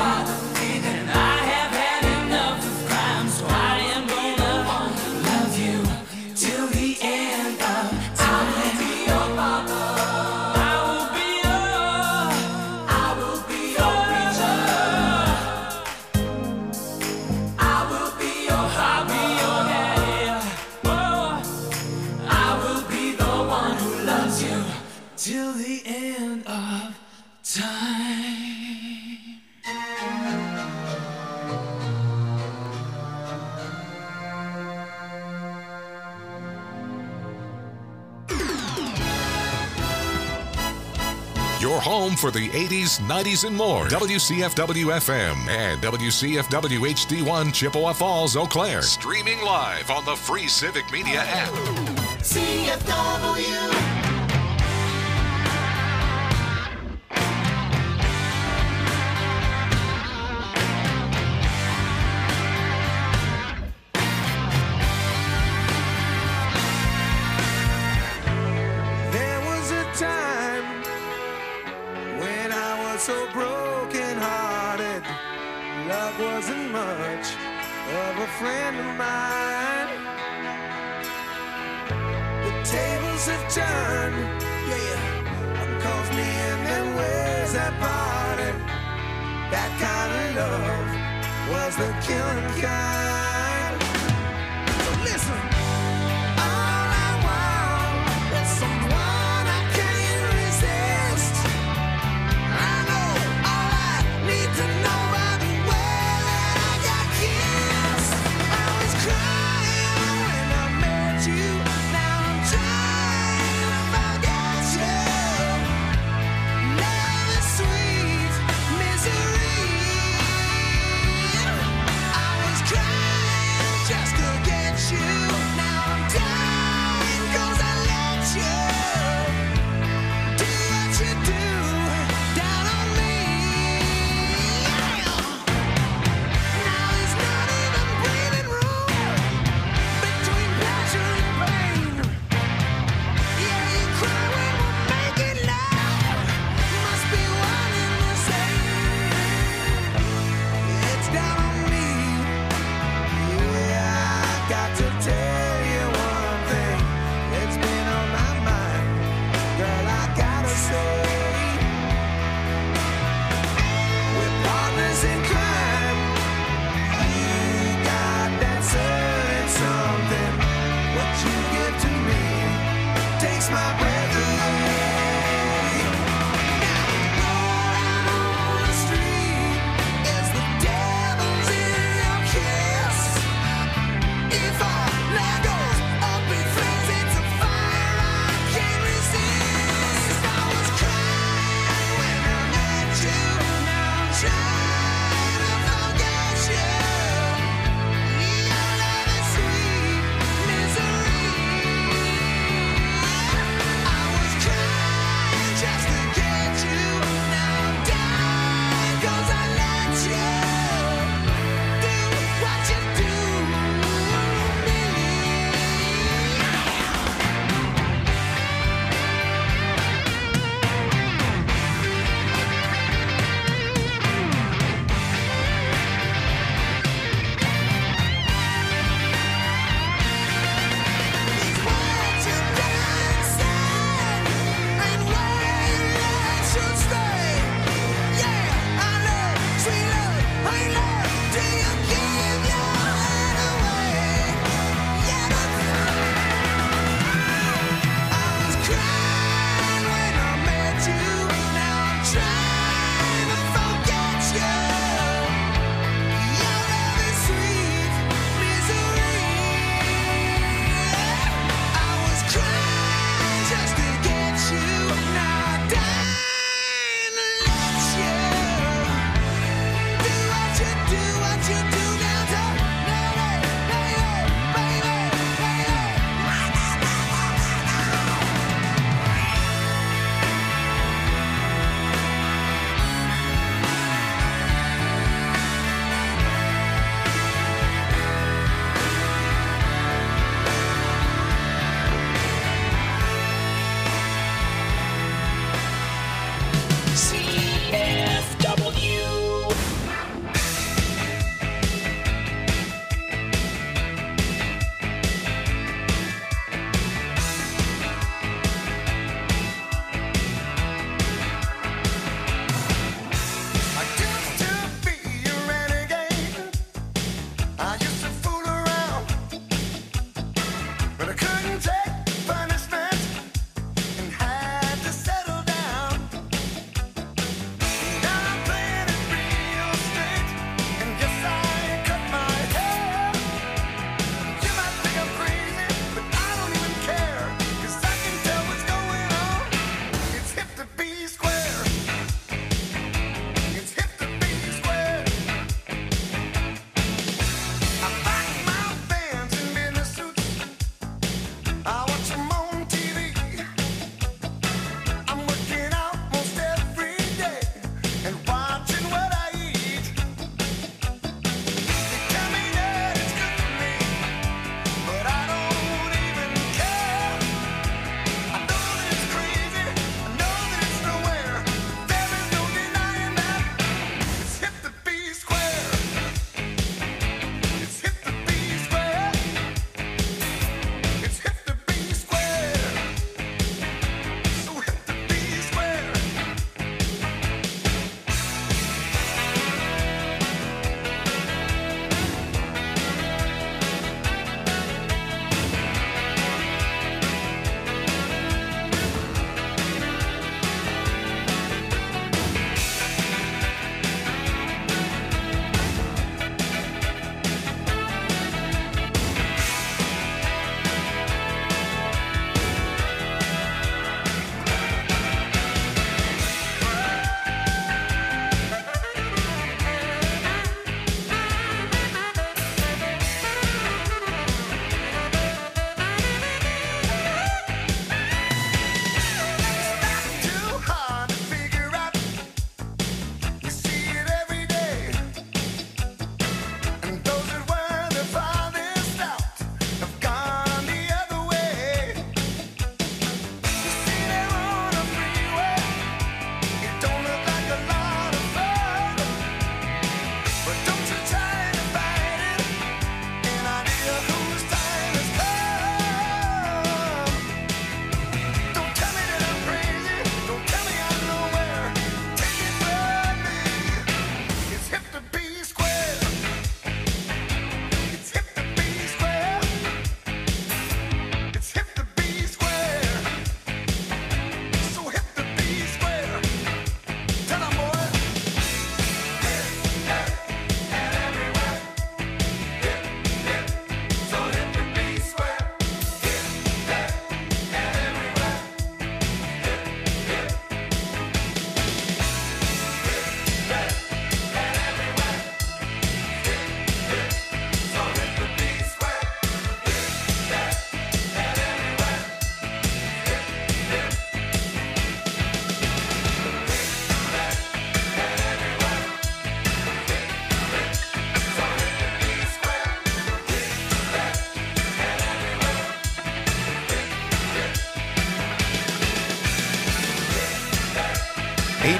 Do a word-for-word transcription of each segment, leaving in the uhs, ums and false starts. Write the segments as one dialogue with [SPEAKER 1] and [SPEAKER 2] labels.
[SPEAKER 1] Your home for the eighties, nineties, and more. W C F W F M and W C F W H D one Chippewa Falls, Eau Claire. Streaming live on the free Civic Media app.
[SPEAKER 2] C F W.
[SPEAKER 3] So broken-hearted, love wasn't much of a friend of mine. The tables have turned, yeah, calls me in them ways that parted. That kind of love was the killing kind. So listen.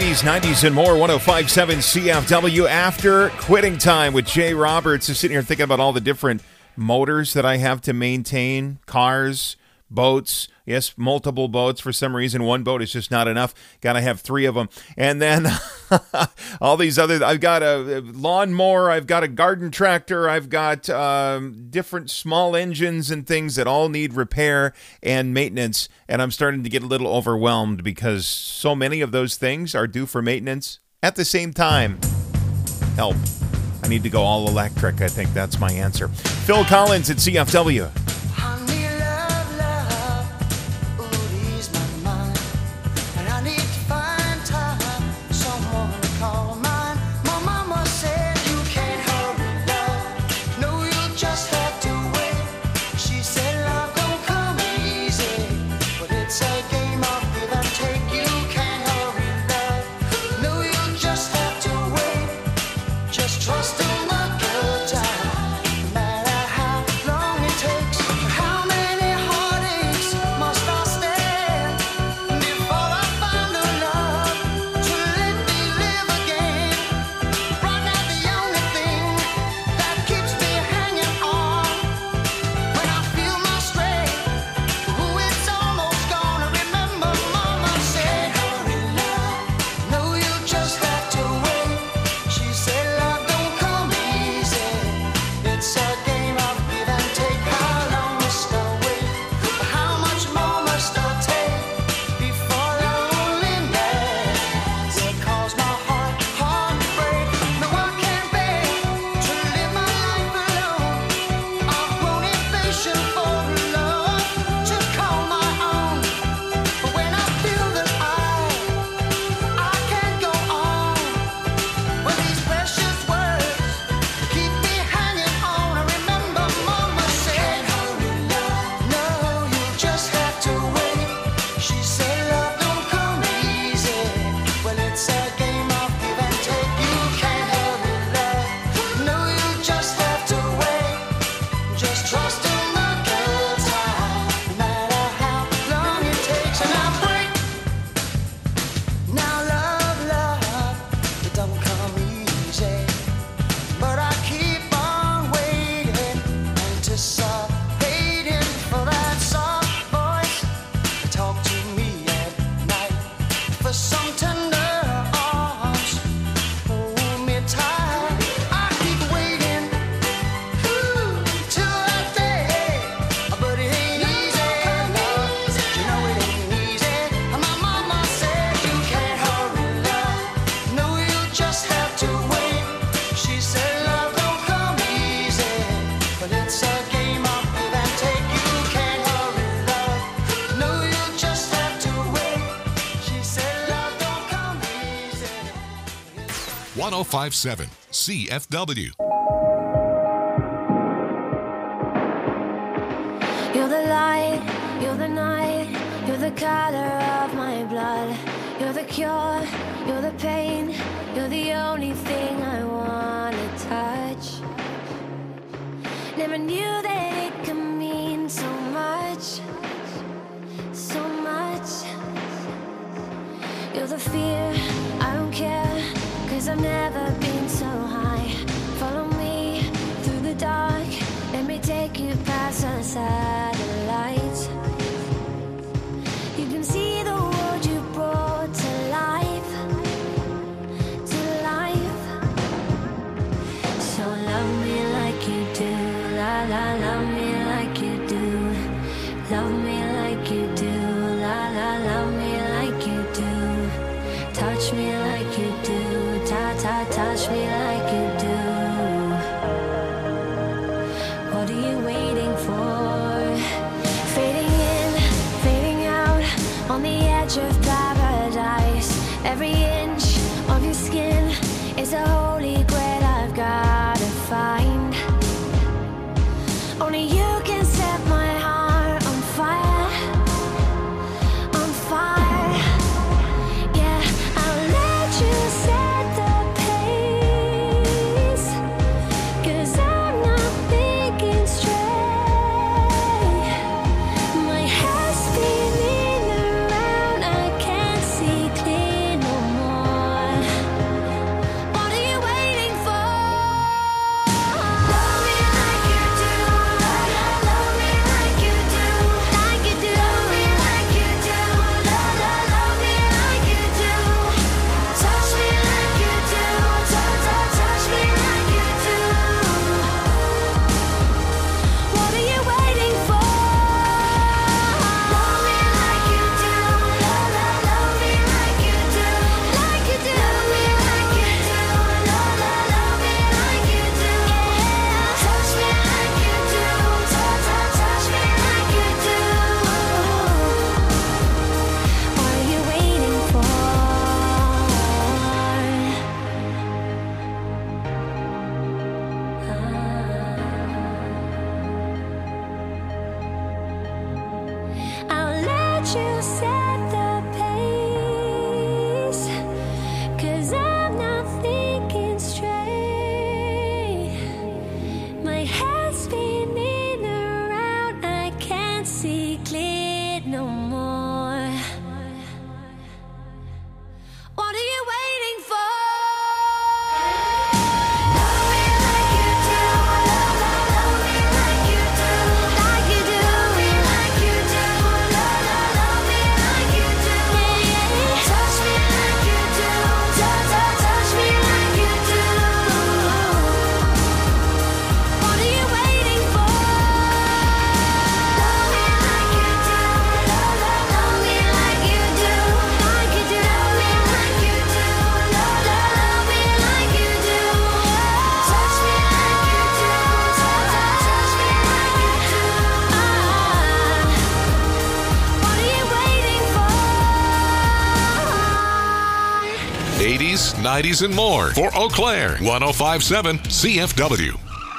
[SPEAKER 4] eighties, nineties, and more. one oh five point seven C F W. After Quitting Time with Jay Roberts. I'm sitting here thinking about all the different motors that I have to maintain. Cars, boats. Yes, multiple boats. For some reason, one boat is just not enough. Got to have three of them. And then all these other, I've got a lawnmower, I've got a garden tractor, I've got um, different small engines and things that all need repair and maintenance. And I'm starting to get a little overwhelmed because so many of those things are due for maintenance at the same time. Help. I need to go all electric. I think that's my answer. Phil Collins at C F W.
[SPEAKER 1] one oh five point seven C F W.
[SPEAKER 5] You're the light, you're the night, you're the color of my blood. You're the cure, you're the pain, you're the only thing I wanna touch. Never knew that it could mean so much, so much. You're the fear, I don't care, 'cause I've never been so high. Follow me through the dark, let me take you past the satellites. You can see the world you brought to life, to life. So love me like you do, la la, love me like you do. Love me like you do, la la, love me like you do. Touch me like you do, ta ta, touch me like you do. What are you waiting for? Fading in, fading out, on the edge of paradise. Every inch of your skin is a holy grail I've gotta find. Only you
[SPEAKER 1] nineties, and more for Eau Claire. one oh five point seven C F W.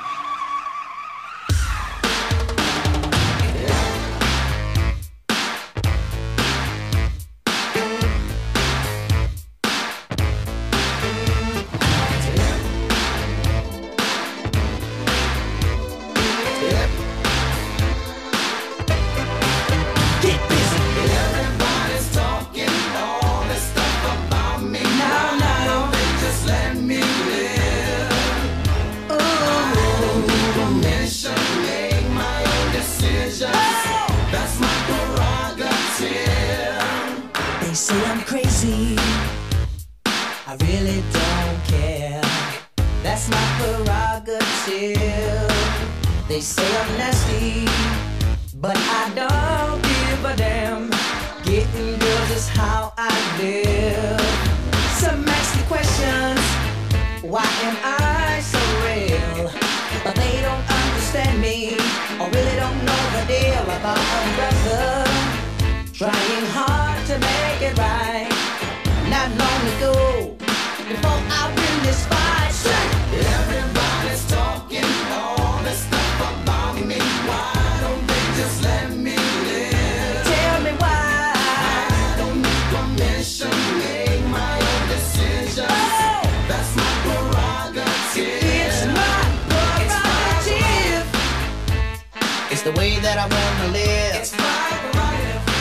[SPEAKER 6] They say I'm crazy, I really don't care. That's my prerogative. They say I'm nasty, but I don't give a damn. Getting girls is how I live. Some ask me questions, why am I so real? But they don't understand me, or really don't know the deal about a brother trying hard to make it right. Not long ago, before I win this fight, everybody's talking all this stuff about me. Why don't they just let me live? Tell me why. I don't need permission, make my own decisions. Oh, that's my prerogative. It's my prerogative. It's, it's the way that I wanna live. It's my prerogative.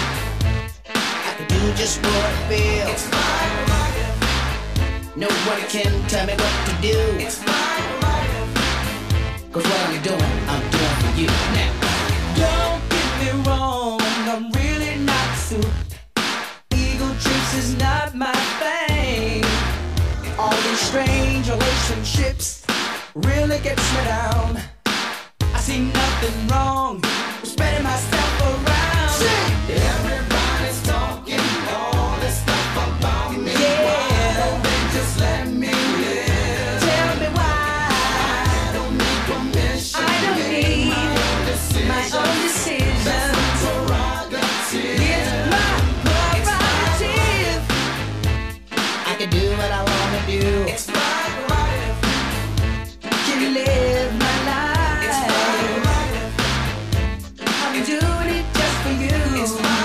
[SPEAKER 6] Do just what I feel. It's my prerogative. Nobody can tell me what to do. It's my prerogative. Cause what I'm doing, I'm doing for you now. Don't get me wrong, I'm really not suited. Ego trips is not my thing. All these strange relationships really gets me down. I see nothing wrong with spreading myself around. See, everybody's talking all this stuff about me. Yeah. Why don't they just let me live? Tell me why. I don't need permission. I don't need my own decisions. My own decisions. That's my prerogative. It's my prerogative. I can do what I want to do. It's my prerogative. Can live my life. It's my prerogative. I'm doing it just for you. It's my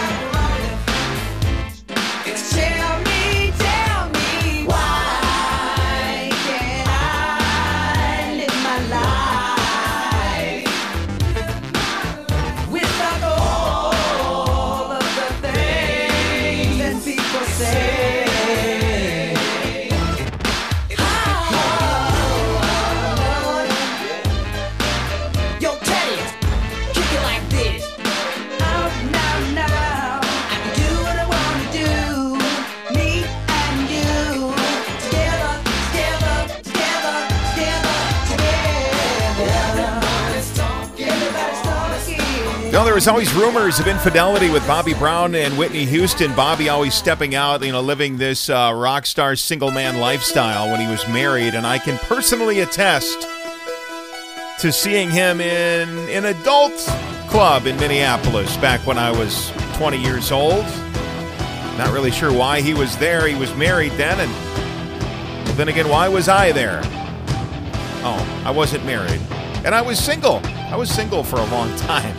[SPEAKER 6] Tell me, tell me, why can't I live my life without all of the things that people say? Oh, yo, Teddy, kick it like this. Oh, now, now, I can do what I want to do.
[SPEAKER 4] No, there was always rumors of infidelity with Bobby Brown and Whitney Houston. Bobby always stepping out, you know, living this uh, rock star single man lifestyle when he was married. And I can personally attest to seeing him in an adult club in Minneapolis back when I was twenty years old. Not really sure why he was there. He was married then. And then again, why was I there? Oh, I wasn't married. And I was single. I was single for a long time.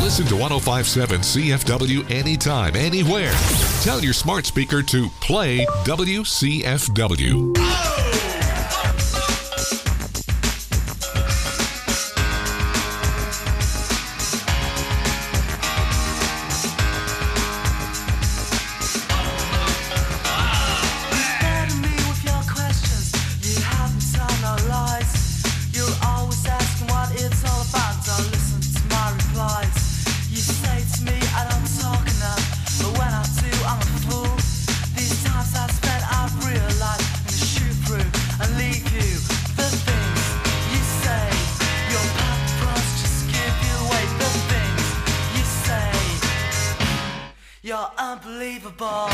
[SPEAKER 1] Listen to one oh five point seven C F W anytime, anywhere. Tell your smart speaker to play W C F W.
[SPEAKER 3] You're unbelievable.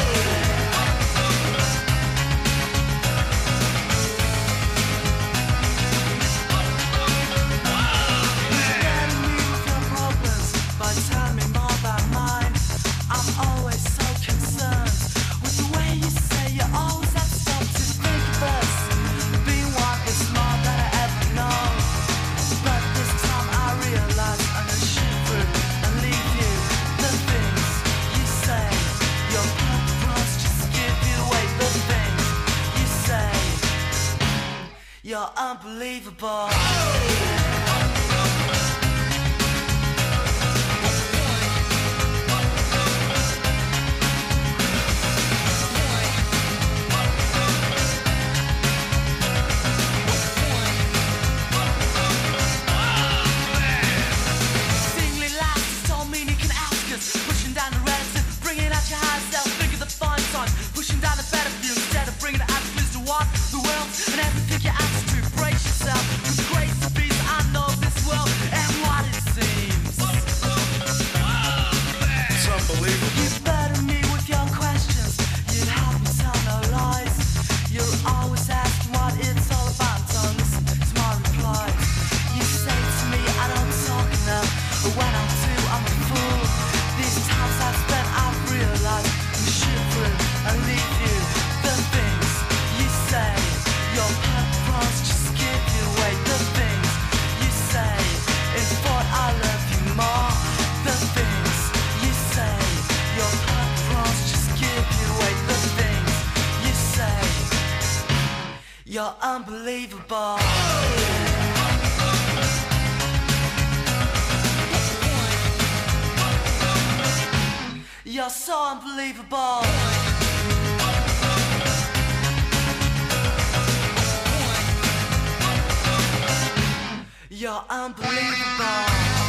[SPEAKER 3] You're unbelievable. Singly laughs, don't mean you can ask us. Pushing down the relative, bringing out your higher self. Think of the fun times, pushing down the better view instead of bringing the attitudes to what the world and everything you ask to. Brace yourself, 'cause grace and peace, I know this world and what it seems.
[SPEAKER 2] It's unbelievable.
[SPEAKER 3] You better me with your questions. You help me tell no lies. You're always asking what it's all about. Don't listen to my replies. You say to me I don't talk enough, but when I do I'm a fool. These times I've spent I've realized I'm shoot through and leave you. The things you say, your purpose just give you away. The things you say is what I love you more. The things you say, your purpose just give you away. The things you say, you're unbelievable. You're so unbelievable. You're unbelievable.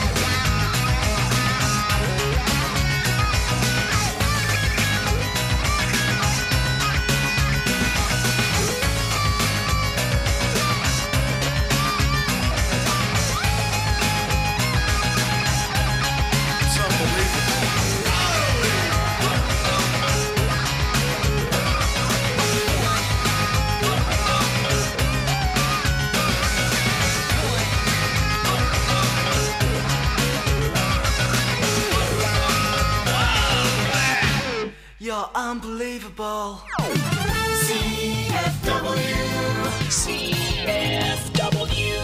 [SPEAKER 2] It's unbelievable.
[SPEAKER 3] You're unbelievable.
[SPEAKER 2] C F W.
[SPEAKER 7] C F W.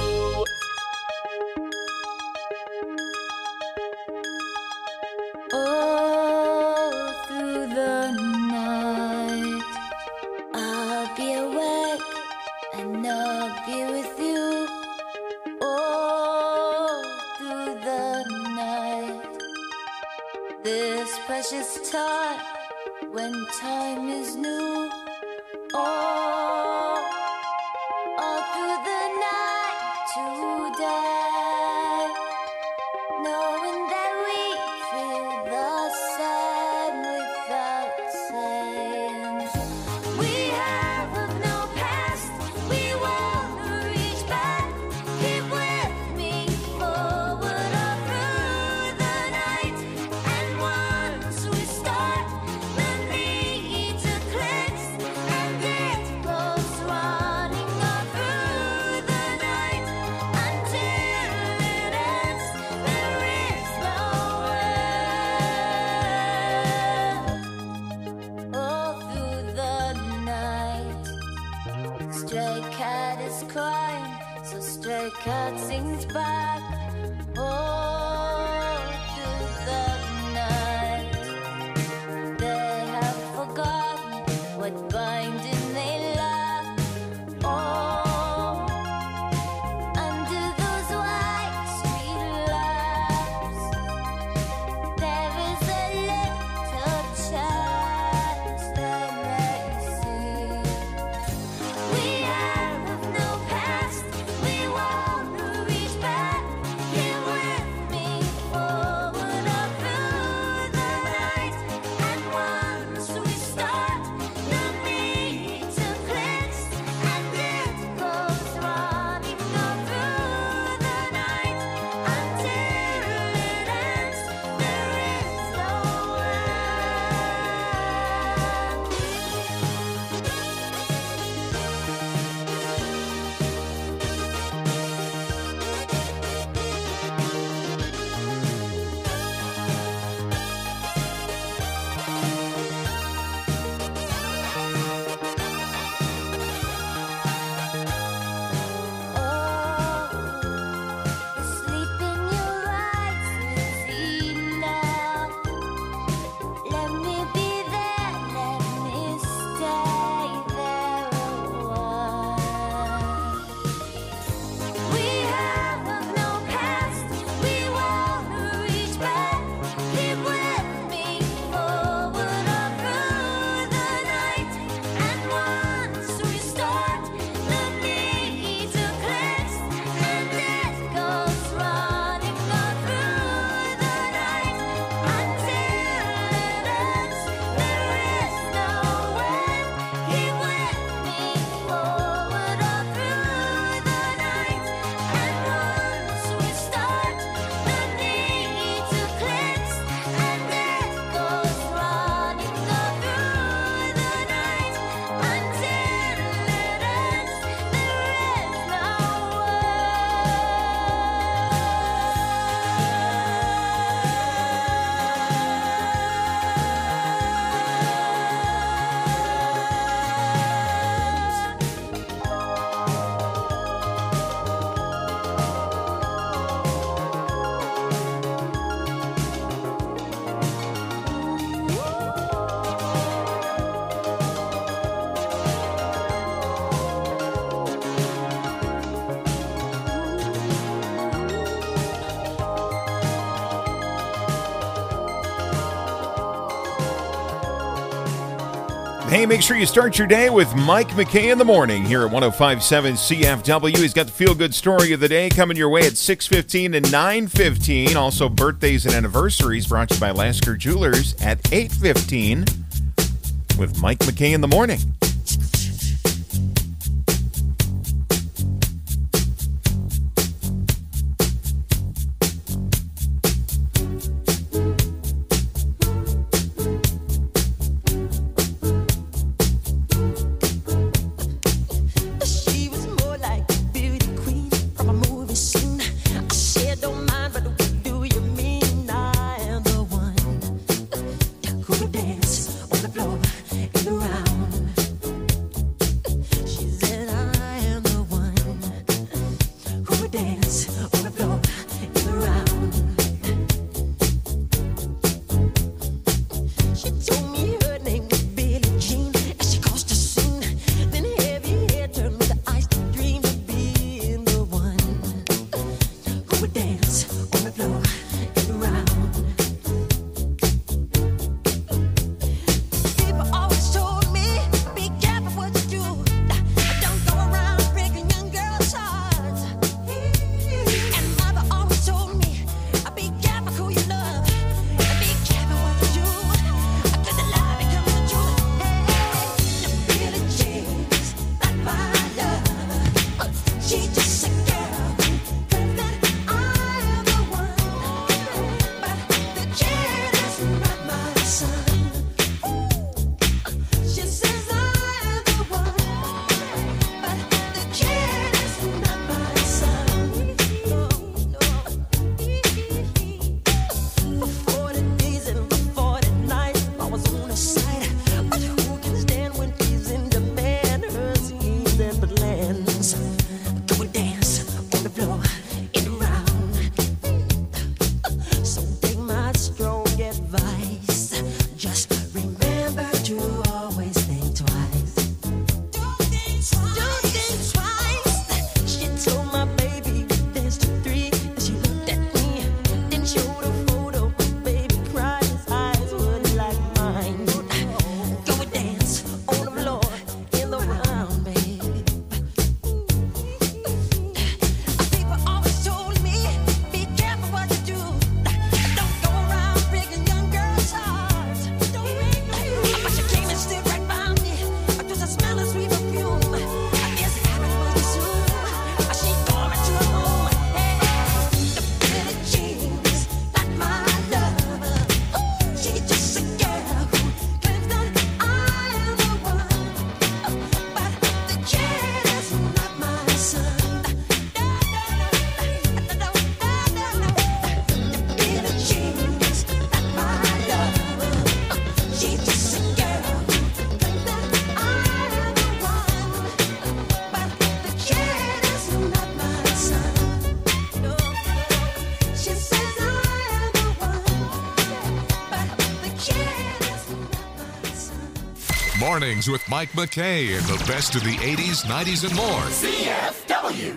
[SPEAKER 5] All through the night, I'll be awake and I'll be with you. All through the night, this precious time when time is new. All, all through the night today, knowing that we feel the same without saying. We have of no past, we wanna reach back. Keep with me forward all through the night. And once we start, the need to cleanse, and it goes running all through the night until it ends. There is no end. All through the night, stray cat is crying, so stray cat sings back. All
[SPEAKER 4] Hey, make sure you start your day with Mike McKay in the morning here at one oh five point seven C F W. He's got the feel-good story of the day coming your way at six fifteen and nine fifteen. Also, birthdays and anniversaries brought to you by Lasker Jewelers at eight fifteen with Mike McKay in the morning.
[SPEAKER 1] Mornings with Mike McKay and the best of the eighties, nineties, and more.
[SPEAKER 2] C F W.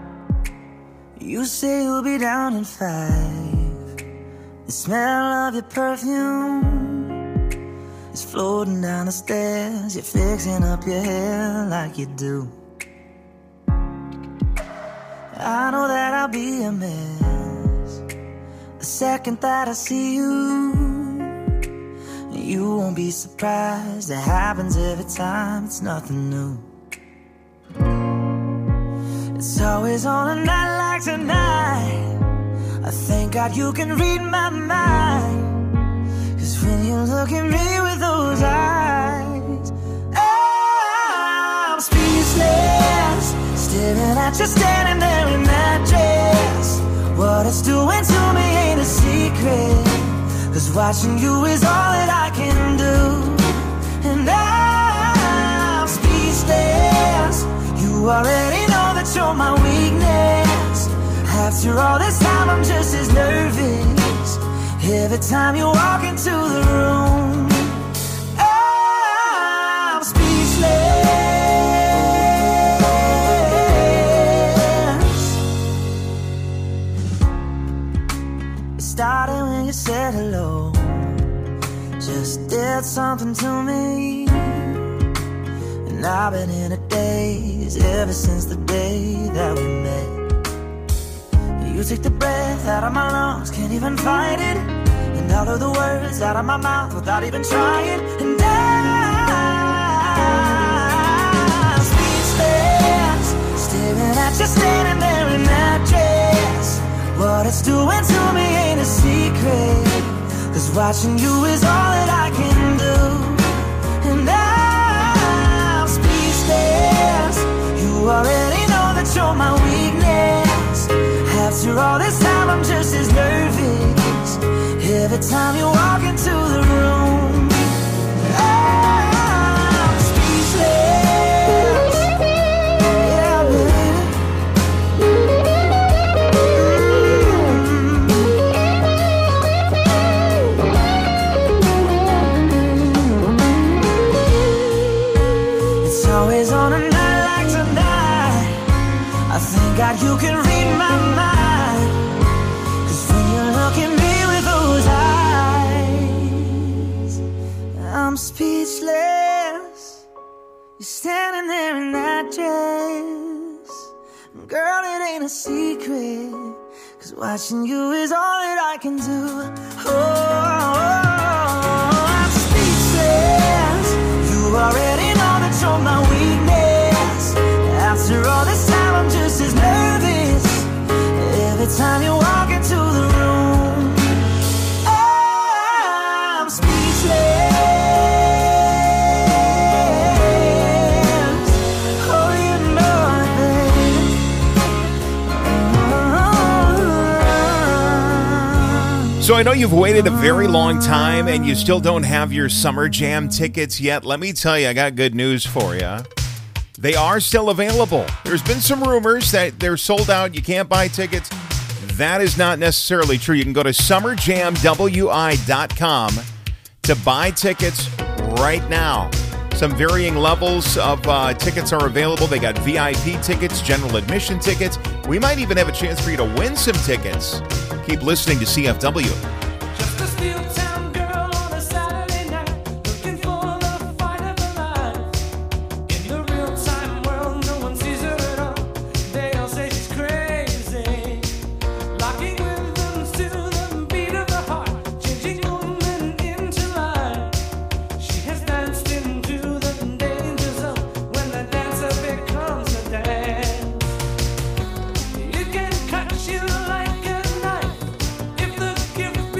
[SPEAKER 3] You say you'll be down in five. The smell of your perfume is floating down the stairs. You're fixing up your hair like you do. I know that I'll be a mess the second that I see you. You won't be surprised, it happens every time, it's nothing new. It's always on a night like tonight, I thank God you can read my mind. Cause when you look at me with those eyes, I'm speechless, staring at you standing there in that dress. What it's doing to me ain't a secret, cause watching you is all that I can do. And I'm speechless, you already know that you're my weakness. After all this time I'm just as nervous every time you walk into the room. I'm speechless. It started when you said hello, just did something to me. And I've been in a daze ever since the day that we met. You take the breath out of my lungs, can't even fight it. And all of the words out of my mouth without even trying. And I'm speechless, staring at you standing there in that dress. What it's doing to me ain't a secret, 'cause watching you is all that I can do. And I'm speechless, you already know that you're my weakness. After all this time I'm just as nervous every time you walk into the room. I'm speechless. Yeah, baby. Mm-hmm. It's always on a night like tonight, I thank God you can read my mind. Look at me with those eyes, I'm speechless. You're standing there in that dress. Girl, it ain't a secret, 'cause watching you is all that I can do. Oh, I'm speechless. You already know that you're my weakness. After all this time I'm just as nervous every time you walk into the room. I'm speechless. Oh, you know it, baby. Oh.
[SPEAKER 4] So I know you've waited a very long time and you still don't have your Summer Jam tickets yet. Let me tell you, I got good news for you. They are still available. There's been some rumors that they're sold out, you can't buy tickets. That is not necessarily true. You can go to summer jam w i dot com to buy tickets right now. Some varying levels of uh, tickets are available. They got V I P tickets, general admission tickets. We might even have a chance for you to win some tickets. Keep listening to C F W.
[SPEAKER 3] Just a steel town girl on a Saturday night, looking for the fight of her life. In the real time world, no one sees her at all. They all say she's crazy, locking rhythms to the beat of the heart, changing woman into life. She has danced into the danger zone when the dancer becomes a dance. You can cut you like a knife if the gift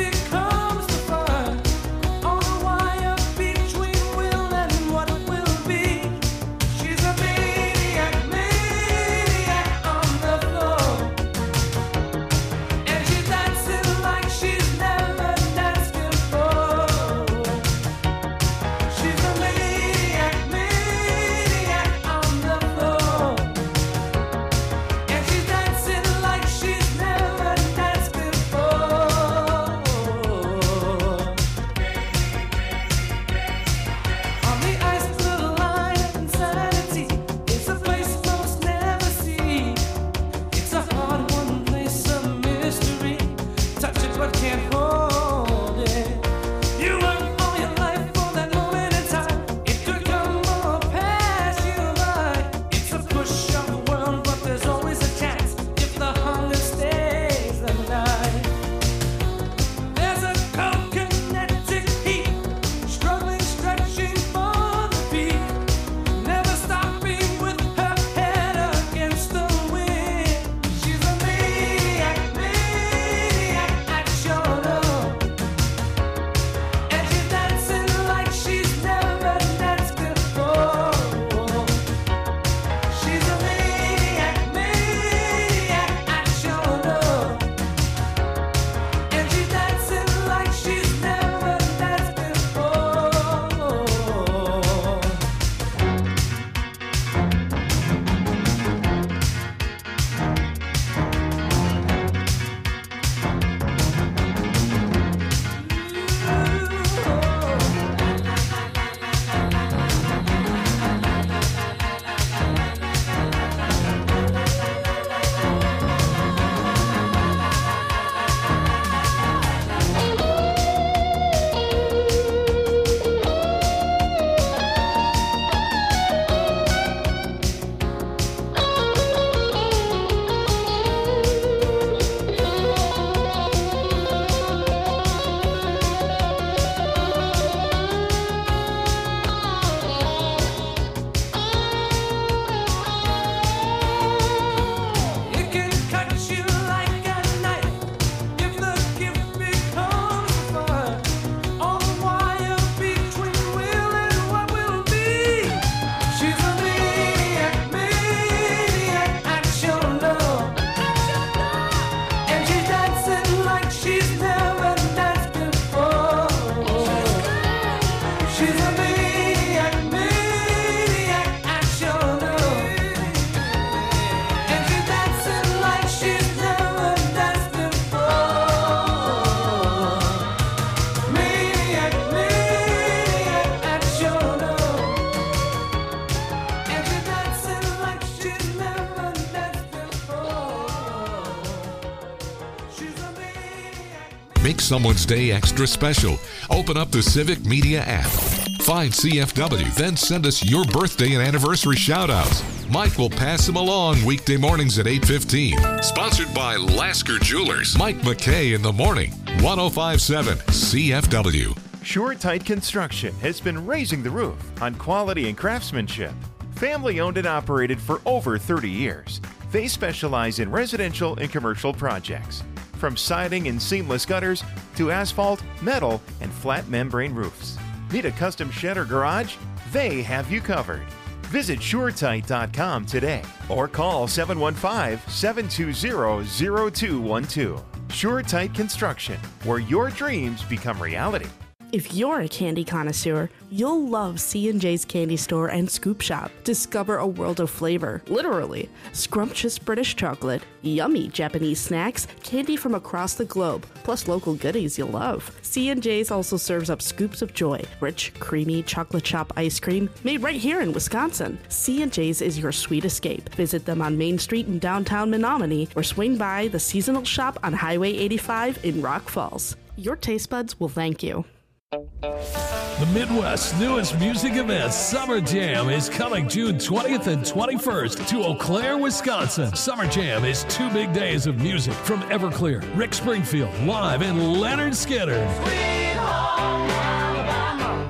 [SPEAKER 1] Make someone's day extra special. Open up the Civic Media app. Find C F W, then send us your birthday and anniversary shout-outs. Mike will pass them along weekday mornings at eight fifteen. Sponsored by Lasker Jewelers. Mike McKay in the morning. one oh five point seven C F W.
[SPEAKER 4] Sure Tight Construction has been raising the roof on quality and craftsmanship. Family owned and operated for over thirty years. They specialize in residential and commercial projects. From siding and seamless gutters to asphalt, metal, and flat membrane roofs. Need a custom shed or garage? They have you covered. Visit sure tight dot com today or call seven one five, seven two zero, zero two one two. Sure Tight Construction, where your dreams become reality.
[SPEAKER 8] If you're a candy connoisseur, you'll love C and J's Candy Store and Scoop Shop. Discover a world of flavor, literally. Scrumptious British chocolate, yummy Japanese snacks, candy from across the globe, plus local goodies you'll love. C and J's also serves up scoops of joy, rich, creamy chocolate chop ice cream made right here in Wisconsin. C and J's is your sweet escape. Visit them on Main Street in downtown Menominee or swing by the seasonal shop on Highway eighty-five in Rock Falls. Your taste buds will thank you.
[SPEAKER 9] The Midwest's newest music event, Summer Jam, is coming June twentieth and twenty-first to Eau Claire, Wisconsin. Summer Jam is two big days of music from Everclear, Rick Springfield, live, and Leonard Skinner.
[SPEAKER 2] Sweet home Alabama,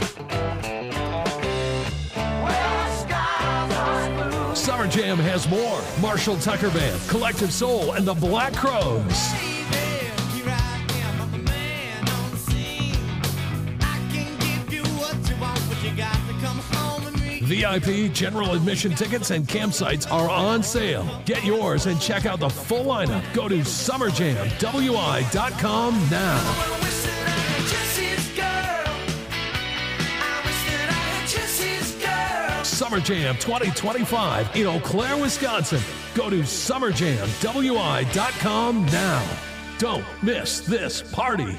[SPEAKER 2] where the skies are blue.
[SPEAKER 9] Summer Jam has more. Marshall Tucker Band, Collective Soul, and the Black Crows. V I P, general admission tickets, and campsites are on sale. Get yours and check out the full lineup. Go to summer jam w i dot com now. Summer Jam twenty twenty-five in Eau Claire, Wisconsin. Go to summer jam w i dot com now. Don't miss this party.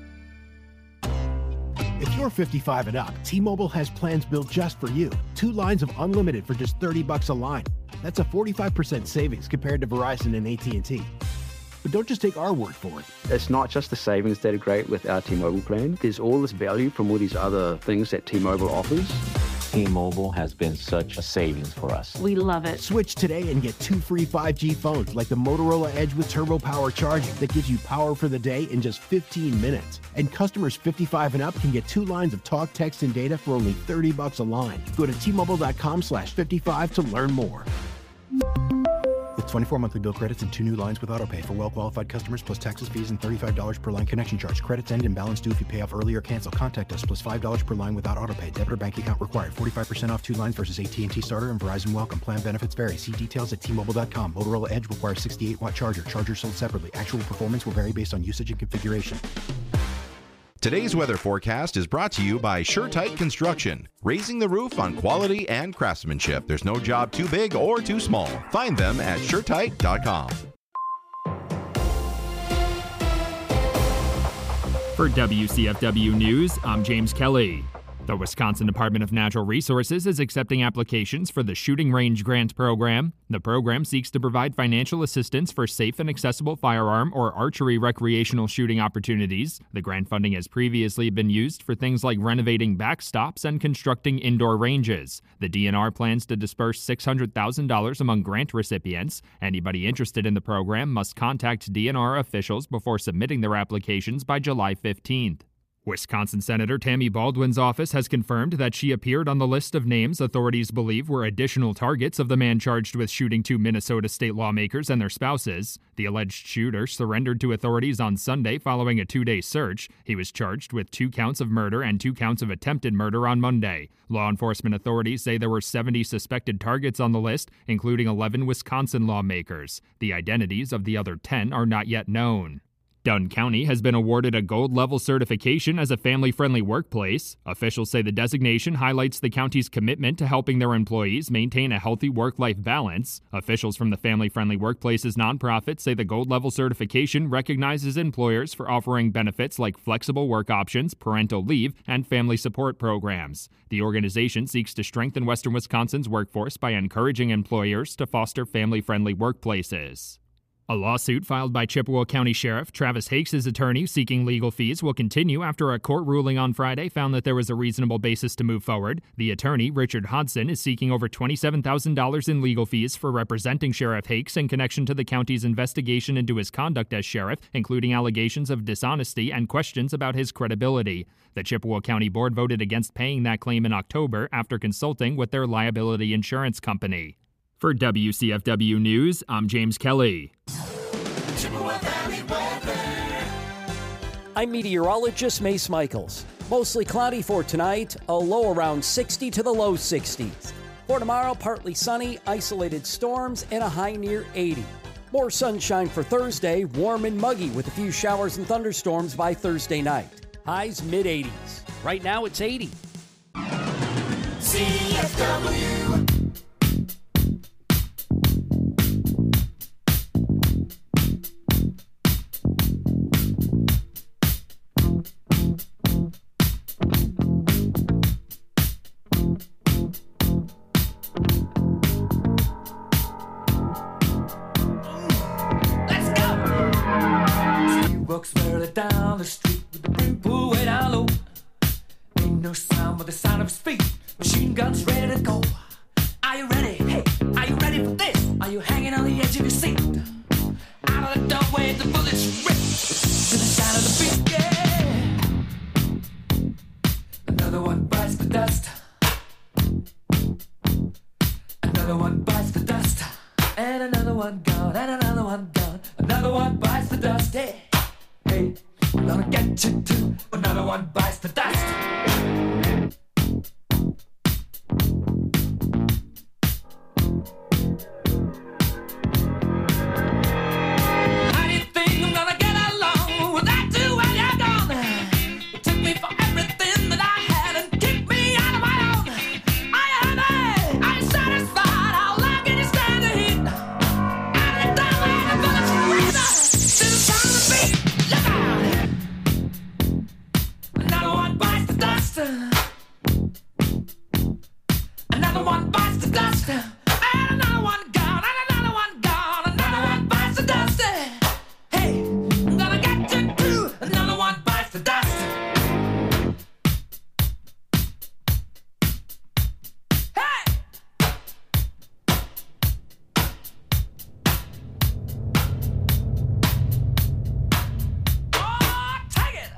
[SPEAKER 10] If you're fifty-five and up, T-Mobile has plans built just for you. Two lines of unlimited for just thirty bucks a line. That's a forty-five percent savings compared to Verizon and A T and T. But don't just take our word for it.
[SPEAKER 11] It's not just the savings that are great with our T-Mobile plan. There's all this value from all these other things that T-Mobile offers.
[SPEAKER 12] T-Mobile has been such a savings for us.
[SPEAKER 8] We love it.
[SPEAKER 10] Switch today and get two free five G phones like the Motorola Edge with Turbo Power charging that gives you power for the day in just fifteen minutes. And customers fifty-five and up can get two lines of talk, text, and data for only thirty bucks a line. Go to T-Mobile.com slash 55 to learn more. With twenty-four monthly bill credits and two new lines with autopay for well-qualified customers plus taxes, fees, and thirty-five dollars per line connection charge. Credits end and balance due if you pay off early or cancel. Contact us plus five dollars per line without autopay. Debit or bank account required. forty-five percent off two lines versus A T and T Starter and Verizon Welcome. Plan benefits vary. See details at T Mobile dot com. Motorola Edge requires sixty-eight watt charger. Charger sold separately. Actual performance will vary based on usage and configuration.
[SPEAKER 13] Today's weather forecast is brought to you by Sure Tight Construction, raising the roof on quality and craftsmanship. There's no job too big or too small. Find them at sure tight dot com.
[SPEAKER 14] For W C F W News, I'm James Kelly. The Wisconsin Department of Natural Resources is accepting applications for the Shooting Range Grant Program. The program seeks to provide financial assistance for safe and accessible firearm or archery recreational shooting opportunities. The grant funding has previously been used for things like renovating backstops and constructing indoor ranges. The D N R plans to disperse six hundred thousand dollars among grant recipients. Anybody interested in the program must contact D N R officials before submitting their applications by July fifteenth. Wisconsin Senator Tammy Baldwin's office has confirmed that she appeared on the list of names authorities believe were additional targets of the man charged with shooting two Minnesota state lawmakers and their spouses. The alleged shooter surrendered to authorities on Sunday following a two-day search. He was charged with two counts of murder and two counts of attempted murder on Monday. Law enforcement authorities say there were seventy suspected targets on the list, including eleven Wisconsin lawmakers. The identities of the other ten are not yet known. Dunn County has been awarded a gold-level certification as a family-friendly workplace. Officials say the designation highlights the county's commitment to helping their employees maintain a healthy work-life balance. Officials from the Family Friendly Workplaces nonprofit say the gold-level certification recognizes employers for offering benefits like flexible work options, parental leave, and family support programs. The organization seeks to strengthen Western Wisconsin's workforce by encouraging employers to foster family-friendly workplaces. A lawsuit filed by Chippewa County Sheriff Travis Hakes' attorney seeking legal fees will continue after a court ruling on Friday found that there was a reasonable basis to move forward. The attorney, Richard Hodson, is seeking over twenty-seven thousand dollars in legal fees for representing Sheriff Hakes in connection to the county's investigation into his conduct as sheriff, including allegations of dishonesty and questions about his credibility. The Chippewa County Board voted against paying that claim in October after consulting with their liability insurance company. For W C F W News, I'm James Kelly.
[SPEAKER 15] I'm meteorologist Mace Michaels. Mostly cloudy for tonight, a low around sixty to the low sixties. For tomorrow, partly sunny, isolated storms, and a high near eighty. More sunshine for Thursday, warm and muggy with a few showers and thunderstorms by Thursday night. Highs mid eighties. Right now it's eighty.
[SPEAKER 2] C F W.
[SPEAKER 3] Walks further down the street with the brim pulled way down low. Ain't no sound but the sound of his feet. Machine guns ready to go. Are you ready? Hey, are you ready for this? Are you hanging on the edge of your seat? Out of the doorway, the bullets rip to the sound of the beat. Yeah. Another one bites the dust. Another one bites the dust. And another one gone. And another one gone. Another one bites the dust. Yeah. Hey, we're gonna get you too. Another one bites the dust. How do you think I'm gonna get along without you when you're gone? You took me for everything that I had and kicked me out of my own. Are you happy? Are you satisfied? How long can you stand the heat? Out of the doorway, the bullets rip to the sound of the beat. Another one bites the dust. Another one bites the dust. And another one gone. And another one gone. Another one bites the dust. Hey, I'm gonna get you too. Another one bites the dust. Hey! Oh, take it!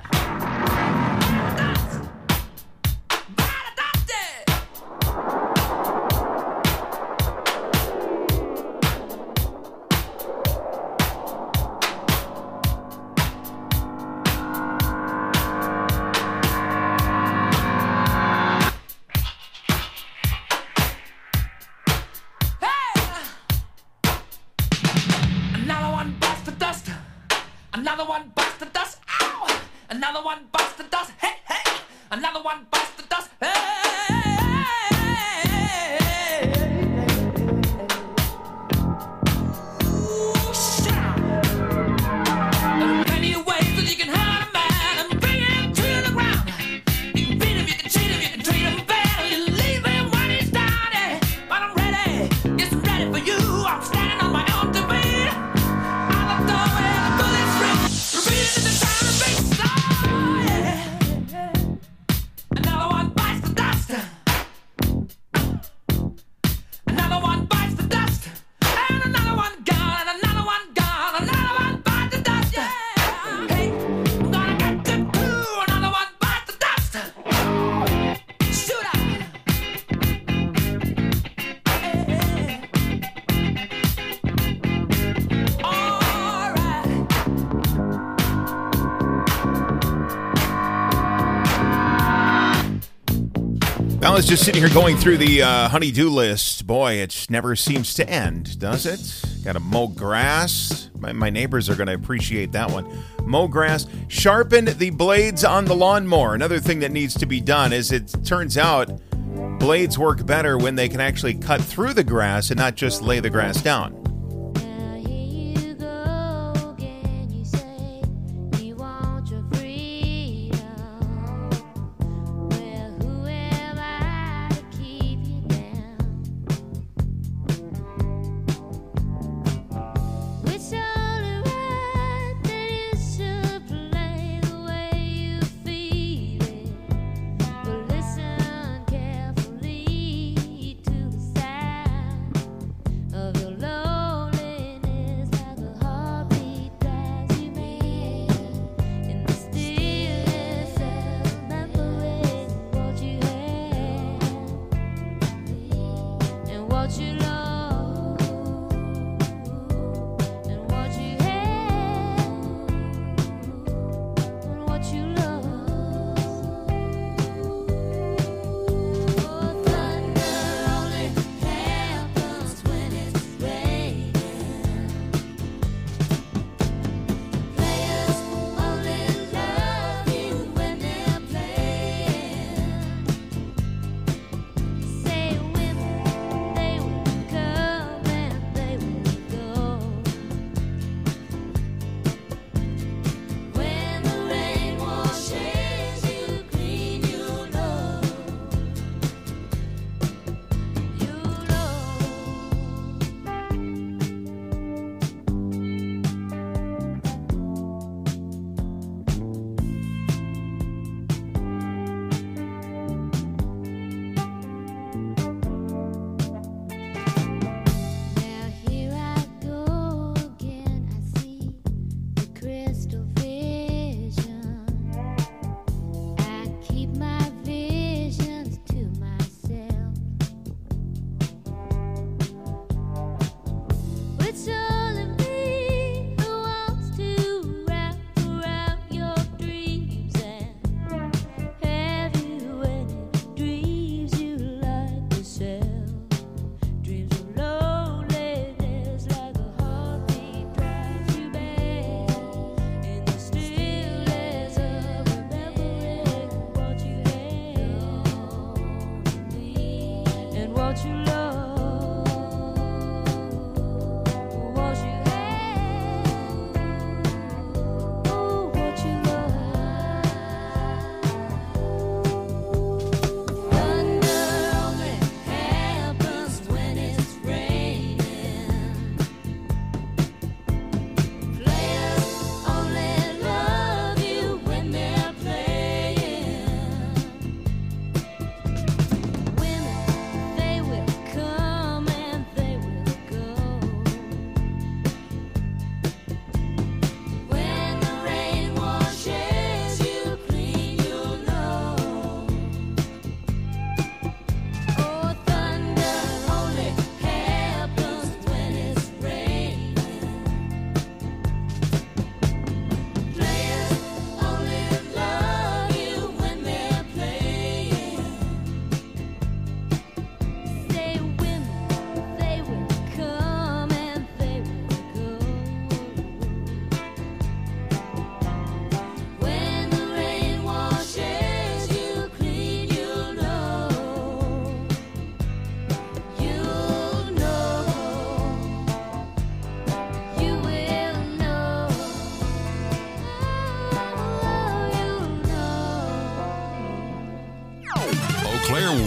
[SPEAKER 3] Another one bites the dust. Another one bites the dust. Ow! Another one bites the dust. Hey, hey! Another one bites the dust. Ooh, shout! There are plenty of ways that you can hurt a man and bring him to the ground. You can beat him, you can cheat him, you can treat him bad, or you leave him when he's down. Yeah. But I'm ready, yes, I'm ready for you. I'm standing on my own to beat. Out of the doorway, the bullets rip, repeating in the sound of beats. Oh, yeah. Another one bites the dust. Another one bites the dust. And another one gone. And another one gone. Another one bites the dust. Yeah. Hey, I'm gonna get you too. Another one bites the dust. Shoot up. All right.
[SPEAKER 4] I was just sitting here going through the uh, honey-do list. Boy, it never seems to end, does it? Got to mow grass. My, my neighbors are going to appreciate that one. Mow grass. Sharpen the blades on the lawnmower. Another thing that needs to be done is it turns out blades work better when they can actually cut through the grass and not just lay the grass down.
[SPEAKER 5] With some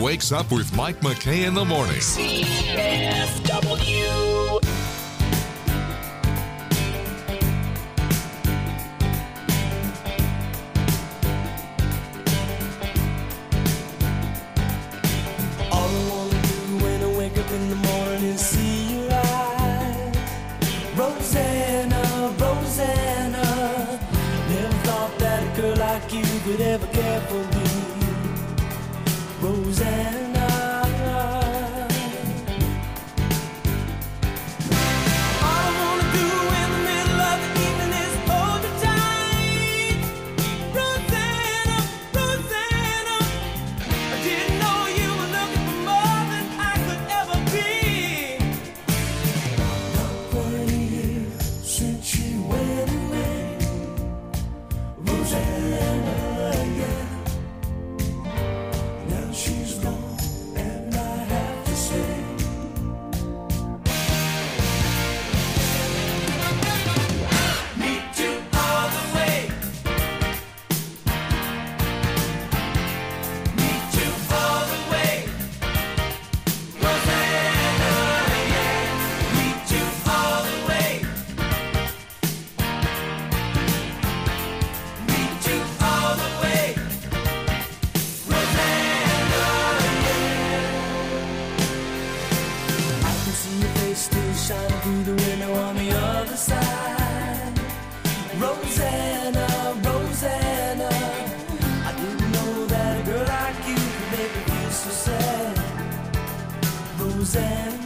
[SPEAKER 1] wakes up with Mike McKay in the morning.
[SPEAKER 7] C F W.
[SPEAKER 3] All I wanna do when I wake up in the morning is see you live. Rosanna, Rosanna, never thought that a girl like you could ever care for me. Rosanna. All I wanna do in the middle of the evening is hold you tight. Rosanna, Rosanna, I didn't know you were looking for more than I could ever be. Not quite a year since you went away. Rosanna, yeah. Now she's gone, and I have to say, meet you all the way. Meet you all the way. Rosanna, yeah. Meet you all the way. Meet you all the way. Rosanna, yeah. I can see your face still shining through the window on the other side. Rosanna, Rosanna, I didn't know that a girl like you could make me feel so sad. Rosanna.